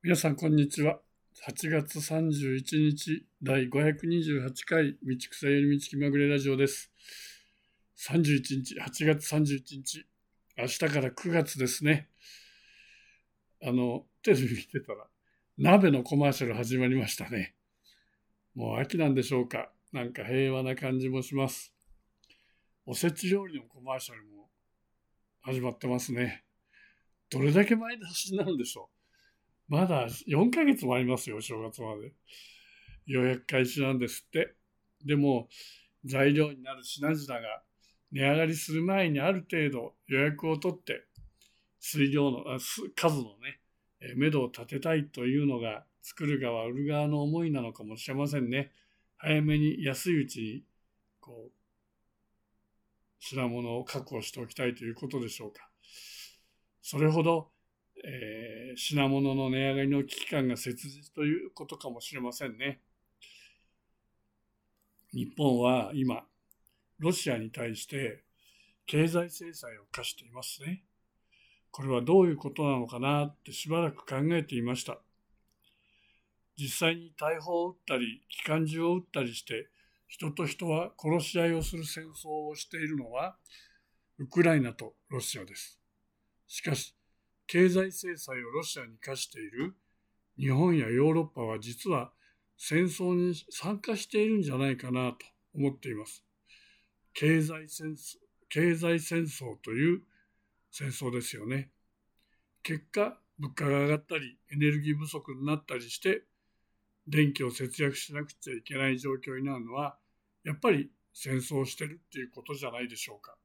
皆さん、こんにちは。8月31日、第528回、道草より道気まぐれラジオです。31日、8月31日、明日から9月ですね。テレビ見てたら、鍋のコマーシャル始まりましたね。もう秋なんでしょうか。なんか平和な感じもします。おせち料理のコマーシャルも始まってますね。どれだけ前倒しになるんでしょう。まだ4ヶ月もありますよ、正月まで。予約開始なんですって。でも材料になる品々が値上がりする前にある程度予約を取って数のね、目処を立てたいというのが作る側売る側の思いなのかもしれませんね。早めに安いうちに品物を確保しておきたいということでしょうか。それほど、品物の値上がりの危機感が切実ということかもしれませんね。日本は今、ロシアに対して経済制裁を科していますね。これはどういうことなのかなってしばらく考えていました。実際に大砲を撃ったり、機関銃を撃ったりして、人と人は殺し合いをする戦争をしているのは、ウクライナとロシアです。しかし、経済制裁をロシアに課している日本やヨーロッパは実は戦争に参加しているんじゃないかなと思っています。経済戦争という戦争ですよね。結果、物価が上がったり、エネルギー不足になったりして、電気を節約しなくちゃいけない状況になるのは、やっぱり戦争をしてるっていうことじゃないでしょうか。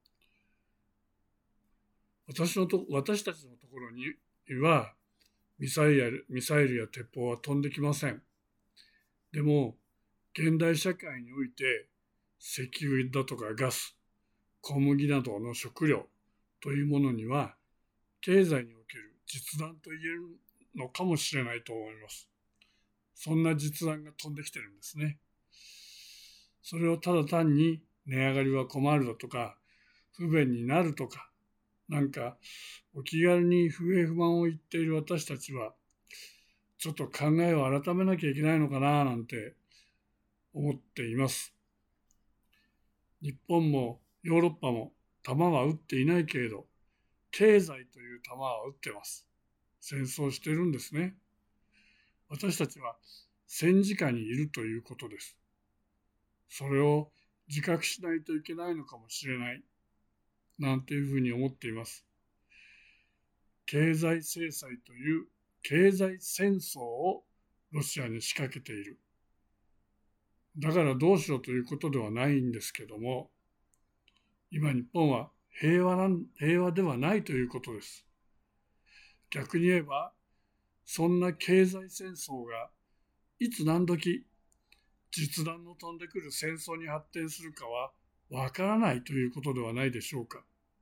私たちのところには、ミサイルや鉄砲は飛んできません。でも、現代社会において、石油だとかガス、小麦などの食料というものには、経済における実弾と言えるのかもしれないと思います。そんな実弾が飛んできてるんですね。それをただ単に値上がりは困るだとか、不便になるとか、なんかお気軽に不平不満を言っている私たちは、ちょっと考えを改めなきゃいけないのかななんて思っています。日本もヨーロッパも弾は撃っていないけれど、経済という弾は撃ってます。戦争してるんですね。私たちは戦時下にいるということです。それを自覚しないといけないのかもしれない、なんていうふうに思っています。経済制裁という経済戦争をロシアに仕掛けている。だからどうしようということではないんですけども、今日本は平和ではないということです。逆に言えば、そんな経済戦争がいつ何時実弾の飛んでくる戦争に発展するかはわからないということではないでしょうか。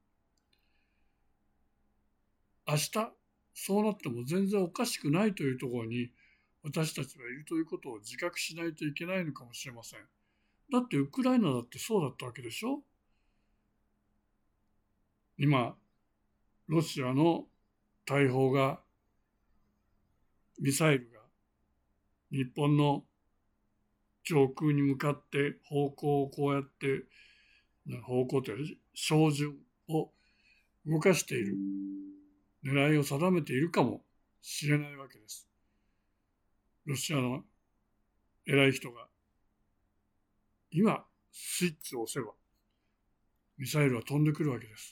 明日そうなっても全然おかしくないというところに私たちはいるということを自覚しないといけないのかもしれません。だってウクライナだってそうだったわけでしょ。今ロシアの大砲がミサイルが日本の上空に向かって方向をこうやって方向という照準を動かしている、狙いを定めているかもしれないわけです。ロシアの偉い人が今スイッチを押せばミサイルは飛んでくるわけです。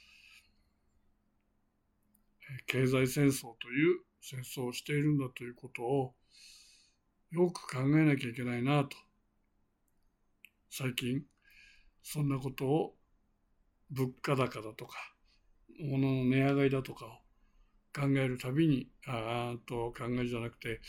経済戦争という戦争をしているんだということをよく考えなきゃいけないなと、最近そんなことを物価高だとか物の値上がりだとかを考えるたびに考えるじゃなくて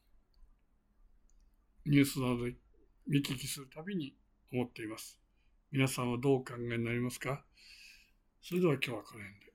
ニュースなどで見聞きするたびに思っています。皆さんはどうお考えになりますか？それでは今日はこの辺で。